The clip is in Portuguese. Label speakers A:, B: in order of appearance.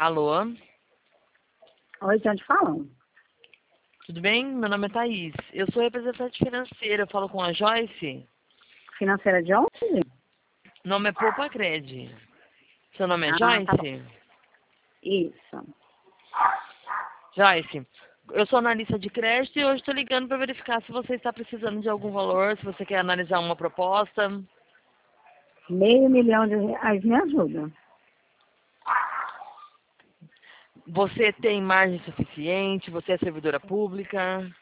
A: Alô,
B: Oi, de onde falam?
A: tudo bem? Meu nome é Thaís. Eu sou representante financeira, eu falo com a Joyce.
B: Financeira de onde?
A: Meu nome é Poupa Cred. Seu nome é
B: Ah, tá bom.
A: Joyce?
B: Isso.
A: Joyce, eu sou analista de crédito e hoje estou ligando para verificar se você está precisando de algum valor, se você quer analisar uma proposta.
B: R$ 500.000 me ajuda.
A: Você tem margem suficiente? Você é servidora pública?